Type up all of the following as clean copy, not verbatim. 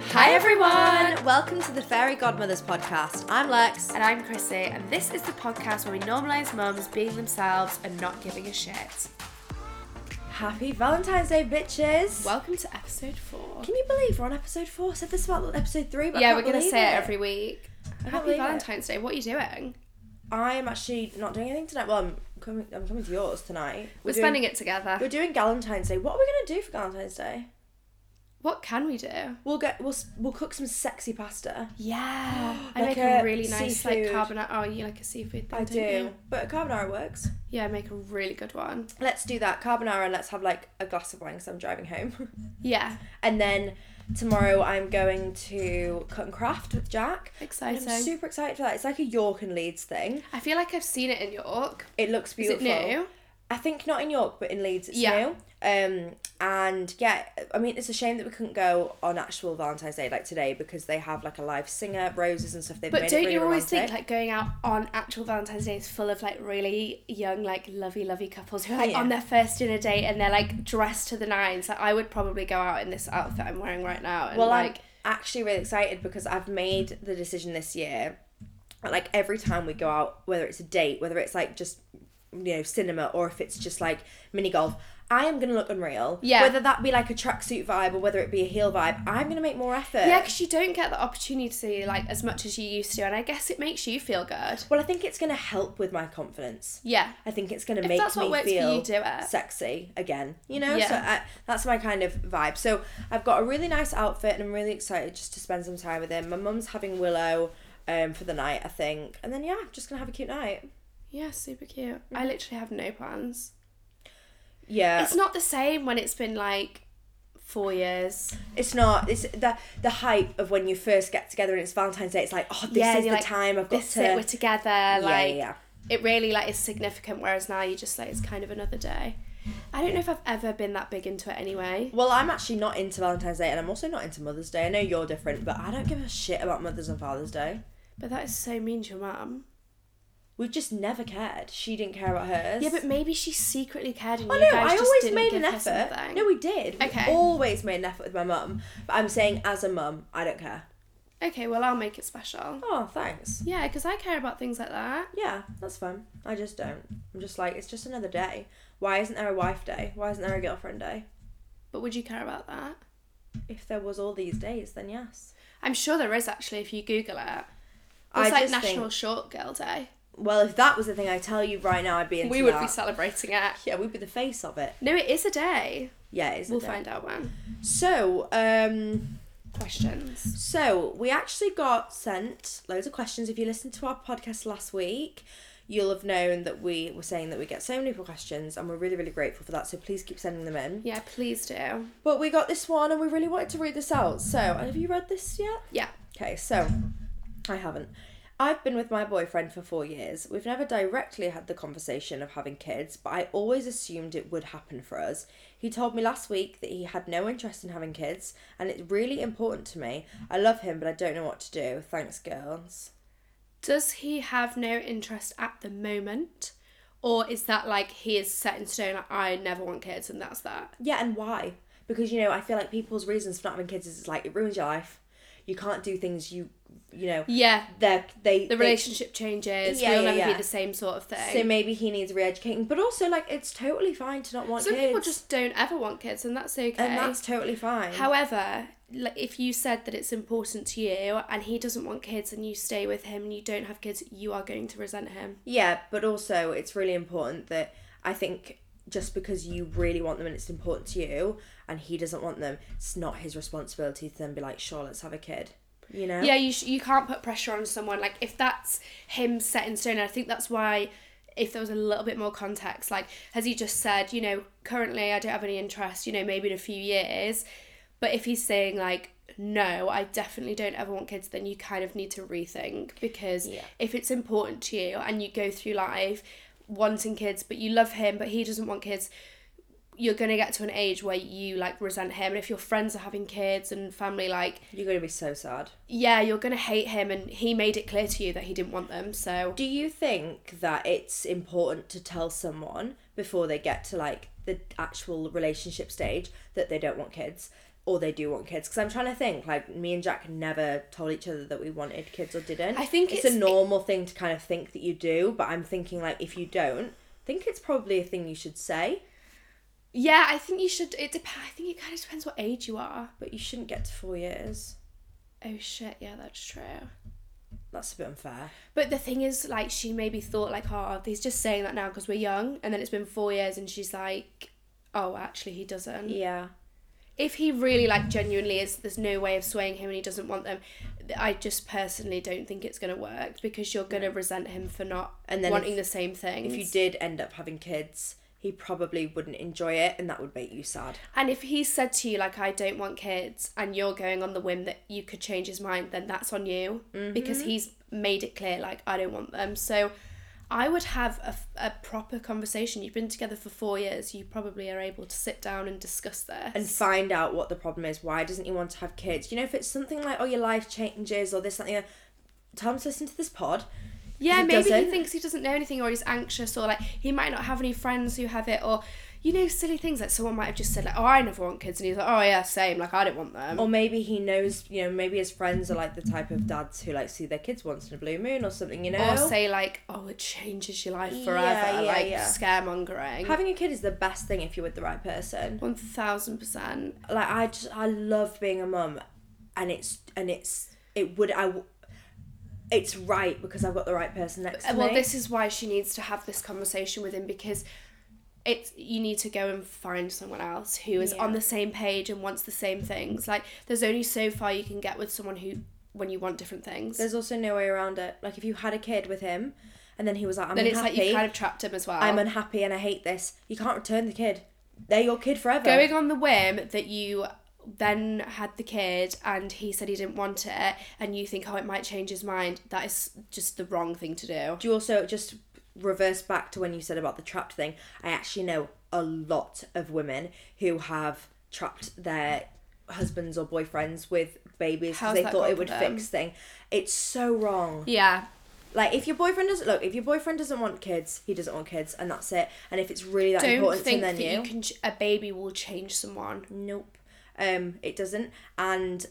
Hi everyone! Welcome to the Fairy Godmothers podcast. I'm Lex. And I'm Chrissy, and this is the podcast where we normalise mums being themselves and not giving a shit. Happy Valentine's Day, bitches! Welcome to episode 4. Can you believe we're on episode 4? I said this about episode 3, but yeah, I we're can't going to believe say it every week. Happy Valentine's Day. What are you doing? I'm actually not doing anything tonight. Well, I'm coming to yours tonight. We're spending it together. We're doing Galentine's Day. What are we going to do for Galentine's Day? What can we do? We'll cook some sexy pasta. Yeah. I Like make a a really nice seafood. carbonara. Oh, you like a seafood thing, I don't do. you? But carbonara works. Yeah, I make a really good one. Let's do that. Carbonara, and let's have like a glass of wine because I'm driving home. Yeah. And then tomorrow I'm going to Cut and Craft with Jack. Exciting. I'm super excited for that. It's like a York and Leeds thing. I feel like I've seen it in York. It looks beautiful. Is it new? I think not in York, but in Leeds it's Yeah. new. And yeah, I mean, it's a shame that we couldn't go on actual Valentine's Day like today because they have like a live singer, roses and stuff. They've But made don't it really you always romantic. think like going out on actual Valentine's Day is full of like really young, like lovey couples who are like on their first dinner date and they're like dressed to the nines? Like I would probably go out in this outfit I'm wearing right now. And, Well, I'm actually really excited because I've made the decision this year. Like every time we go out, whether it's a date, whether it's like just, you know, cinema, or if it's just like mini golf, I am going to look unreal. Yeah. Whether that be like a tracksuit vibe or whether it be a heel vibe, I'm going to make more effort. yeah, because you don't get the opportunity to see like as much as you used to, and I guess it makes you feel good. Well, I think it's going to help with my confidence. Yeah. I think it's going to If make that's what me works for feel you, do it. sexy again, you know? Yeah. So that's my kind of vibe. So I've got a really nice outfit and I'm really excited just to spend some time with him. My mum's having Willow for the night, I think. And then, yeah, I'm just going to have a cute night. Yeah, super cute. I literally have no plans. Yeah. It's not the same when it's been like 4 years. It's not. It's the hype of when you first get together and it's Valentine's Day. It's like, oh, this is the like, time I've got this to... it, we're together. Like, yeah. It really like is significant, whereas now you just like it's kind of another day. I don't know if I've ever been that big into it anyway. Well, I'm actually not into Valentine's Day and I'm also not into Mother's Day. I know you're different, but I don't give a shit about Mother's and Father's Day. But that is so mean to your mum. We've just never cared. She didn't care about hers. Yeah, but maybe she secretly cared and Oh you no, guys I just always didn't made give an her effort. something. No, we did. We Okay. always made an effort with my mum. But I'm saying as a mum, I don't care. Okay, well I'll make it special. Oh, thanks. Yeah, because I care about things like that. Yeah, that's fun. I just don't. I'm just like, it's just another day. Why isn't there a wife day? Why isn't there a girlfriend day? But would you care about that? If there was all these days, then yes. I'm sure there is actually if you Google it. I It's like just National think- Short Girl Day. Well, if that was the thing, I tell you right now, I'd be into We would that. be celebrating it. Yeah, we'd be the face of it. No, it is a day. Yeah, it is. We'll find out when. So, Questions. So, we actually got sent loads of questions. If you listened to our podcast last week, you'll have known that we were saying that we get so many questions and we're really, really grateful for that. So please keep sending them in. Yeah, please do. But we got this one and we really wanted to read this out. So, have you read this yet? Yeah. Okay, so I haven't. I've been with my boyfriend for 4 years. We've never directly had the conversation of having kids, but I always assumed it would happen for us. He told me last week that he had no interest in having kids, and it's really important to me. I love him, but I don't know what to do. Thanks, girls. Does he have no interest at the moment? Or is that like he is set in stone, like, I never want kids and that's that? Yeah, and why? Because, you know, I feel like people's reasons for not having kids is like, it ruins your life. You can't do things you know. Yeah. The relationship changes. Yeah, We'll yeah, never yeah. be the same sort of thing. So maybe he needs re-educating. But also, like, it's totally fine to not want Some kids. people just don't ever want kids and that's okay. And that's totally fine. However, like if you said that it's important to you and he doesn't want kids and you stay with him and you don't have kids, you are going to resent him. Yeah, but also it's really important that I think just because you really want them and it's important to you and he doesn't want them, it's not his responsibility to then be like, sure, let's have a kid. You know? Yeah, you can't put pressure on someone. Like, if that's him set in stone, and I think that's why, if there was a little bit more context, like, has he just said, you know, currently I don't have any interest, you know, maybe in a few years, but if he's saying, like, no, I definitely don't ever want kids, then you kind of need to rethink, because if it's important to you and you go through life wanting kids, but you love him, but he doesn't want kids, you're going to get to an age where you, like, resent him. And if your friends are having kids and family, like... You're going to be so sad. Yeah, you're going to hate him, and he made it clear to you that he didn't want them, so... Do you think that it's important to tell someone before they get to, like, the actual relationship stage that they don't want kids? or they do want kids. Because I'm trying to think, like, me and Jack never told each other that we wanted kids or didn't. I think it's a normal thing to kind of think that you do, but I'm thinking, like, if you don't, I think it's probably a thing you should say. Yeah, I think you should. I think it kind of depends what age you are. But you shouldn't get to 4 years. Oh shit, yeah, that's true. That's a bit unfair. But the thing is, like, she maybe thought, like, oh, he's just saying that now because we're young, and then it's been 4 years, and she's like, oh, actually, he doesn't. Yeah. If he really, like, genuinely is, there's no way of swaying him and he doesn't want them, I just personally don't think it's going to work, because you're going to resent him for not wanting the same things. If you did end up having kids, he probably wouldn't enjoy it, and that would make you sad. And if he said to you, like, I don't want kids, and you're going on the whim that you could change his mind, then that's on you, because he's made it clear, like, I don't want them. So I would have a proper conversation. You've been together for 4 years. You probably are able to sit down and discuss this. And find out what the problem is. Why doesn't he want to have kids? You know, if it's something like, oh, your life changes or this, something, tell him to listen to this pod. Yeah, maybe he thinks he doesn't know anything, or he's anxious, or, like, he might not have any friends who have it, or, you know, silly things. Like, someone might have just said, like, oh, I never want kids, and he's like, oh, yeah, same, like, I don't want them. Or maybe he knows, you know, maybe his friends are, like, the type of dads who, like, see their kids once in a blue moon or something, you know? Or say, like, oh, it changes your life forever, scaremongering. Having a kid is the best thing if you're with the right person. 1000%. Like, I love being a mum, and it's right because I've got the right person next to me. Well, this is why she needs to have this conversation with him, because you need to go and find someone else who is on the same page and wants the same things. Like, there's only so far you can get with someone when you want different things. There's also no way around it. Like, if you had a kid with him and then he was like, I'm unhappy. Then it's like you kind of trapped him as well. I'm unhappy and I hate this. You can't return the kid. They're your kid forever. Going on the whim that you then had the kid and he said he didn't want it, and you think, oh, it might change his mind, that is just the wrong thing to do. Do you also just reverse back to when you said about the trapped thing? I actually know a lot of women who have trapped their husbands or boyfriends with babies because they thought it would fix things. It's so wrong. Yeah. Like, if your boyfriend doesn't want kids, he doesn't want kids, and that's it. And if it's really that important to him, then don't think that a baby will change someone. Nope. It doesn't, and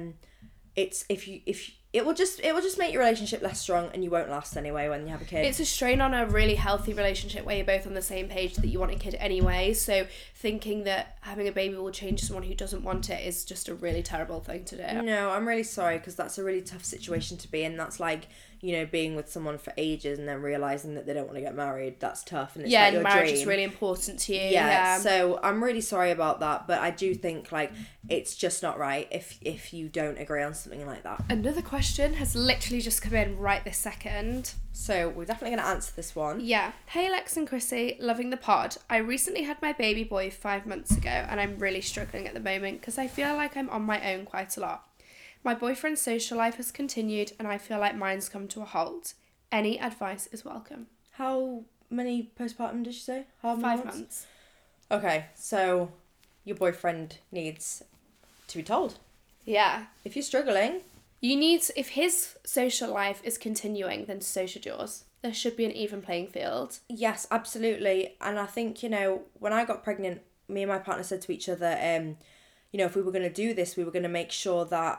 it's it will just make your relationship less strong, and you won't last anyway when you have a kid. It's a strain on a really healthy relationship where you're both on the same page that you want a kid anyway. So thinking that having a baby will change someone who doesn't want it is just a really terrible thing to do. No, I'm really sorry, because that's a really tough situation to be in. That's like, you know, being with someone for ages and then realising that they don't want to get married. That's tough, and it's like your marriage dream. Is really important to you. Yeah, so I'm really sorry about that, but I do think, like, it's just not right if you don't agree on something like that. Another question has literally just come in right this second. So we're definitely going to answer this one. Yeah. Hey Lex and Chrissy, loving the pod. I recently had my baby boy 5 months ago, and I'm really struggling at the moment because I feel like I'm on my own quite a lot. My boyfriend's social life has continued, and I feel like mine's come to a halt. Any advice is welcome. How many postpartum did you say? 5 months. Okay, so your boyfriend needs to be told. Yeah. If you're struggling, if his social life is continuing, then so should yours. There should be an even playing field. Yes, absolutely. And I think, you know, when I got pregnant, me and my partner said to each other, you know, if we were going to do this, we were going to make sure that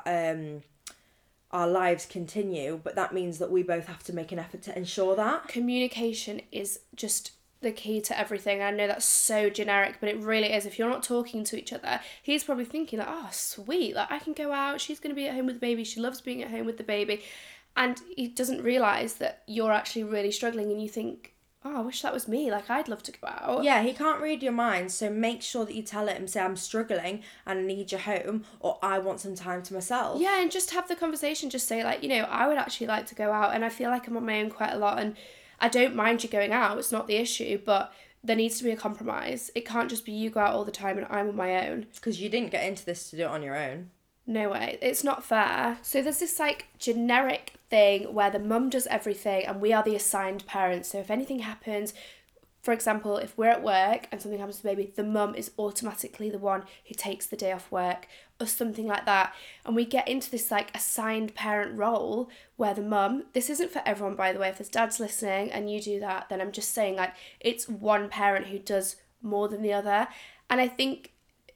our lives continue, but that means that we both have to make an effort to ensure that. Communication is just the key to everything. I know that's so generic, but it really is. If you're not talking to each other, he's probably thinking like, oh, sweet, like I can go out, she's going to be at home with the baby, she loves being at home with the baby, and he doesn't realise that you're actually really struggling, and you think, oh, I wish that was me, like I'd love to go out. Yeah, he can't read your mind, so make sure that you tell him, say, I'm struggling and I need you home, or I want some time to myself. Yeah, and just have the conversation, just say like, you know, I would actually like to go out, and I feel like I'm on my own quite a lot, and I don't mind you going out, it's not the issue, but there needs to be a compromise. It can't just be you go out all the time and I'm on my own. Because you didn't get into this to do it on your own. No way. It's not fair. So there's this like generic thing where the mum does everything and we are the assigned parents. So if anything happens, for example, if we're at work and something happens to the baby, the mum is automatically the one who takes the day off work or something like that. And we get into this like assigned parent role where the mum, this isn't for everyone, by the way, if there's dads listening and you do that, then I'm just saying like it's one parent who does more than the other. And I think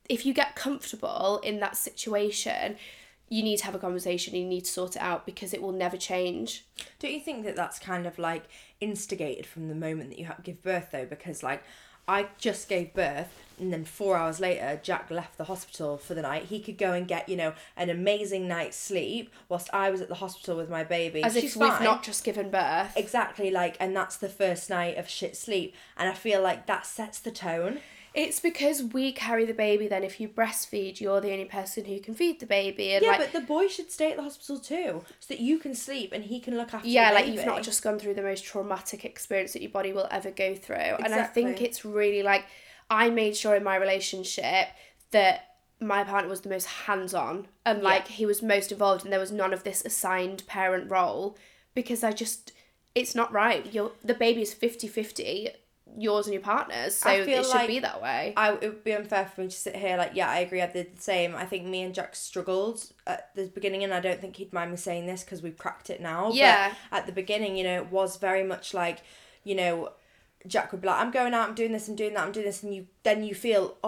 if you get comfortable in that situation, you need to have a conversation, you need to sort it out, because it will never change. Don't you think that that's kind of like instigated from the moment that you give birth though? Because like I just gave birth and then 4 hours later Jack left the hospital for the night. He could go and get, you know, an amazing night's sleep whilst I was at the hospital with my baby. As if we've not just given birth. Exactly, like, and that's the first night of shit sleep, and I feel like that sets the tone. It's because we carry the baby. Then if you breastfeed, you're the only person who can feed the baby. And yeah, but the boy should stay at the hospital too, so that you can sleep and he can look after the baby. Yeah, like you've not just gone through the most traumatic experience that your body will ever go through. Exactly. And I think it's really like, I made sure in my relationship that my partner was the most hands-on and like he was most involved, and there was none of this assigned parent role, because it's not right. The baby's 50-50. Yours and your partner's, so it should be that way. It would be unfair for me to sit here like, yeah, I agree, I did the same. I think me and Jack struggled at the beginning, and I don't think he'd mind me saying this because we've cracked it now. Yeah. But at the beginning, you know, it was very much like, you know, Jack would be like, I'm going out, I'm doing this, I'm doing that, I'm doing this, and you feel,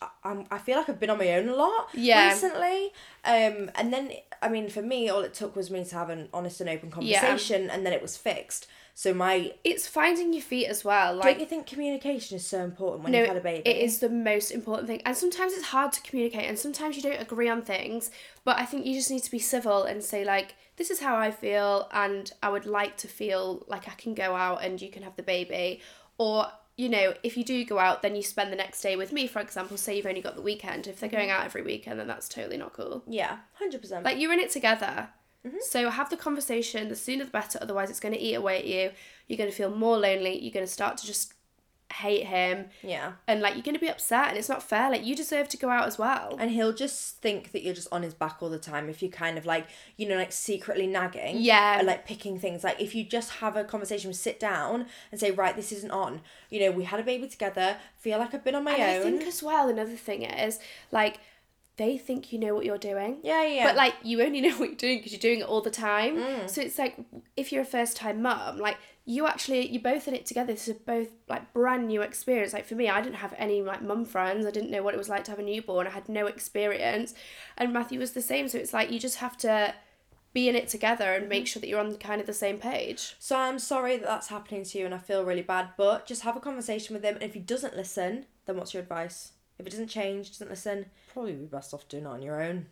I feel like I've been on my own a lot recently. And then, I mean, for me, all it took was me to have an honest and open conversation, and then it was fixed. So it's finding your feet as well. Like, don't you think communication is so important when you've had a baby? It is the most important thing. And sometimes it's hard to communicate, and sometimes you don't agree on things. But I think you just need to be civil and say, like, this is how I feel, and I would like to feel like I can go out and you can have the baby. Or, you know, if you do go out, then you spend the next day with me, for example. Say you've only got the weekend. If they're going out every weekend, then that's totally not cool. Yeah, 100%. Like, you're in it together. Mm-hmm. So have the conversation, the sooner the better, otherwise it's going to eat away at you. You're going to feel more lonely, you're going to start to just hate him. Yeah. And like, you're going to be upset, and it's not fair. Like, you deserve to go out as well. And he'll just think that you're just on his back all the time if you kind of like, you know, like secretly nagging. Yeah. And like picking things. Like if you just have a conversation, sit down and say, right, this isn't on. You know, we had a baby together, feel like I've been on my own. I think as well, another thing is like, they think you know what you're doing. Yeah. But like, you only know what you're doing because you're doing it all the time. So it's like, if you're a first time mum, like you're both in it together. This is both like brand new experience. Like for me, I didn't have any like mum friends. I didn't know what it was like to have a newborn. I had no experience. And Matthew was the same. So it's like, you just have to be in it together and make sure that you're on kind of the same page. So I'm sorry that that's happening to you, and I feel really bad, but just have a conversation with him. And if he doesn't listen, then what's your advice? If it doesn't change, doesn't listen, probably be best off doing it on your own.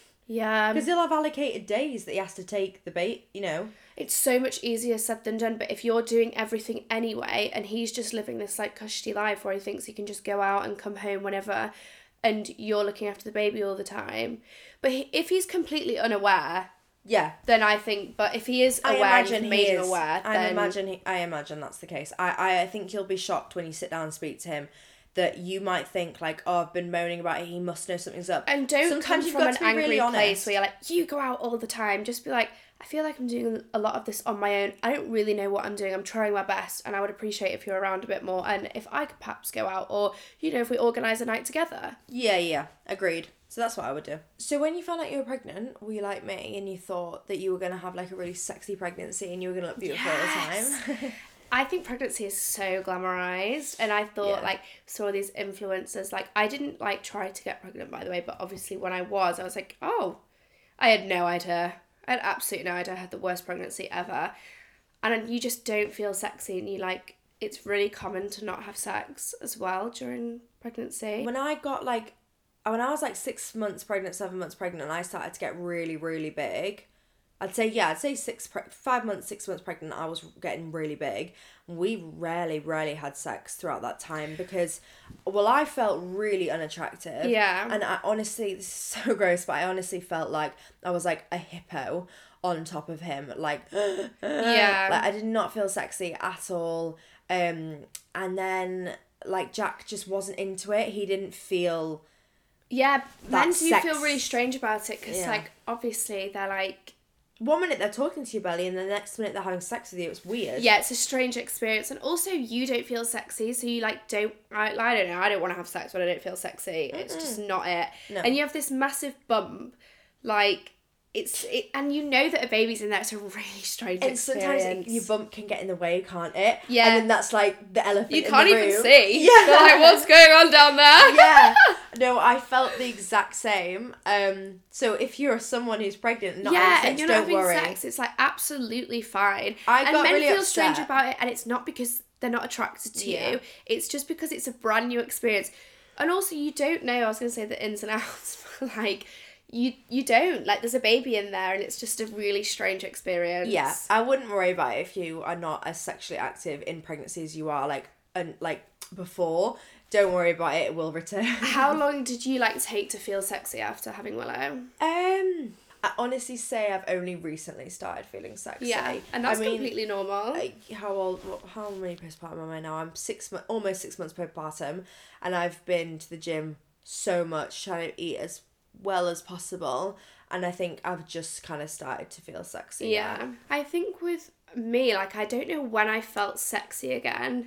Yeah. Because he'll have allocated days that he has to take the bait, you know. It's so much easier said than done, but if you're doing everything anyway, and he's just living this like cushy life where he thinks he can just go out and come home whenever, and you're looking after the baby all the time. But if he's completely unaware... Yeah. Then I think, but if he is aware, I imagine that's the case. I think he'll be shocked when you sit down and speak to him, that you might think like, oh, I've been moaning about it, he must know something's up. And don't come from an angry place where you're like, you go out all the time. Just be like, I feel like I'm doing a lot of this on my own. I don't really know what I'm doing. I'm trying my best, and I would appreciate if you're around a bit more, and if I could perhaps go out, or, you know, if we organise a night together. Yeah, agreed. So that's what I would do. So when you found out you were pregnant, were you like me and you thought that you were going to have like a really sexy pregnancy and you were going to look beautiful all the time? I think pregnancy is so glamorized, and I thought like, saw these influencers, like I didn't like try to get pregnant, by the way, but obviously when I was like, oh, I had no idea. I had absolutely no idea. I had the worst pregnancy ever. And you just don't feel sexy, and you like, it's really common to not have sex as well during pregnancy. When I was like 6 months pregnant, 7 months pregnant, I started to get really, really big. I'd say 5 months, 6 months pregnant, I was getting really big. We rarely had sex throughout that time because, well, I felt really unattractive. Yeah. And I honestly, this is so gross, but I honestly felt like I was like a hippo on top of him. Like, yeah. Like I did not feel sexy at all. And then, like, Jack just wasn't into it. He didn't feel... Yeah, men do feel really strange about it because, like, obviously they're like... 1 minute they're talking to your belly and the next minute they're having sex with you. It's weird. Yeah, it's a strange experience. And also you don't feel sexy, so you like don't... I don't know, I don't want to have sex when I don't feel sexy. It's just not it. No. And you have this massive bump, like... and you know that a baby's in there. It's a really strange experience. Sometimes your bump can get in the way, can't it? Yeah. And then that's like the elephant in the room. You can't even see. Yeah. You're like, what's going on down there? Yeah. No, I felt the exact same. So if you're someone who's pregnant and not yeah, having and sex, you're not don't having worry. sex, it's like absolutely fine. I and got men really feel upset. strange about it, and it's not because they're not attracted to Yeah. you. It's just because it's a brand new experience. And also, you don't know, I was going to say the ins and outs, but like, you don't. Like, there's a baby in there, and it's just a really strange experience. Yeah, I wouldn't worry about it if you are not as sexually active in pregnancy as you are, before. Don't worry about it, it will return. How long did you, like, take to feel sexy after having Willow? I honestly say I've only recently started feeling sexy. Yeah, and that's completely normal. How many postpartum am I now? I'm almost 6 months postpartum, and I've been to the gym so much, trying to eat as well as possible, and I think I've just kind of started to feel sexy. Yeah. now. I think with me, like, I don't know when I felt sexy again.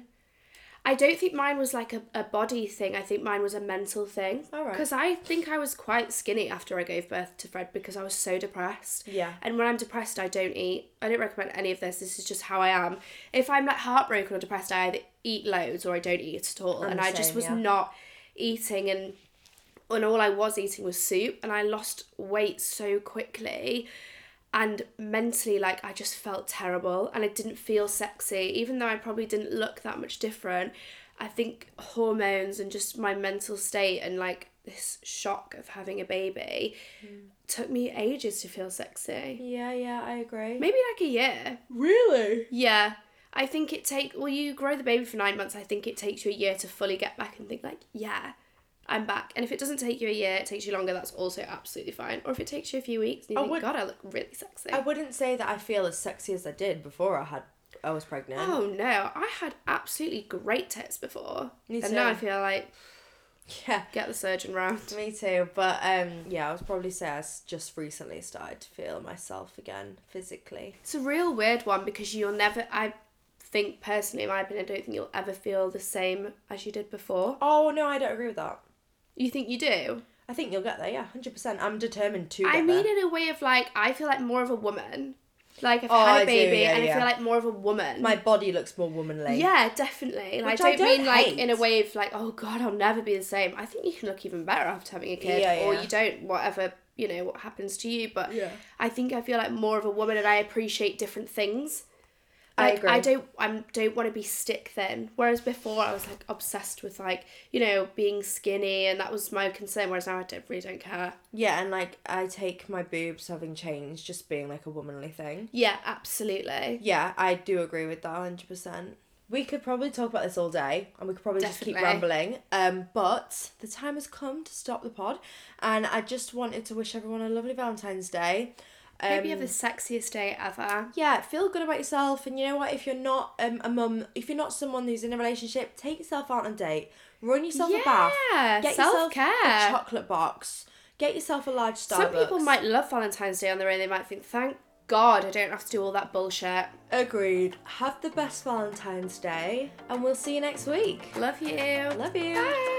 I don't think mine was like a body thing. I think mine was a mental thing. All right. Because I think I was quite skinny after I gave birth to Fred because I was so depressed. Yeah. And when I'm depressed, I don't eat. I don't recommend any of this. This is just how I am. If I'm like heartbroken or depressed, I either eat loads or I don't eat at all. And I just was not eating, and all I was eating was soup, and I lost weight so quickly. And mentally, like, I just felt terrible and I didn't feel sexy, even though I probably didn't look that much different. I think hormones and just my mental state and, like, this shock of having a baby took me ages to feel sexy. Yeah, I agree. Maybe like a year. Really? Yeah. I think you grow the baby for 9 months, I think it takes you a year to fully get back and think, like, yeah, I'm back. And if it doesn't take you a year, it takes you longer, that's also absolutely fine. Or if it takes you a few weeks and you think, God, I look really sexy. I wouldn't say that I feel as sexy as I did before I was pregnant. Oh no, I had absolutely great tits before. Me too. And now I feel like, Yeah. get the surgeon round. Me too. But yeah, I would probably say I just recently started to feel myself again physically. It's a real weird one because you'll never, I think personally, in my opinion, I don't think you'll ever feel the same as you did before. Oh no, I don't agree with that. You think you do? I think you'll get there, yeah, 100%. I'm determined to get I mean, there. in a way of like, I feel like more of a woman. Like, I've had a baby and I feel like more of a woman. My body looks more womanly. Yeah, definitely. Like, Which I don't mean like hate. in a way of like, oh God, I'll never be the same. I think you can look even better after having a kid. Yeah, or yeah. you don't, whatever, what happens to you. But Yeah. I think I feel like more of a woman and I appreciate different things. I Like, agree. I don't want to be stick thin. Whereas before I was like obsessed with like, being skinny, and that was my concern. Whereas now I really don't care. Yeah, and like I take my boobs having changed just being like a womanly thing. Yeah, absolutely. Yeah, I do agree with that 100%. We could probably talk about this all day, and we could probably just keep Definitely. rambling. But the time has come to stop the pod, and I just wanted to wish everyone a lovely Valentine's Day. Hope you have the sexiest day ever. Yeah, feel good about yourself, and you know what? If you're not a mum, if you're not someone who's in a relationship, take yourself out on a date, run yourself a bath, get self-care. yourself a chocolate box, get yourself a large Starbucks. Some people might love Valentine's Day on their own. They might think, thank God I don't have to do all that bullshit. Agreed. Have the best Valentine's Day, and we'll see you next week. Love you. Love you. Bye.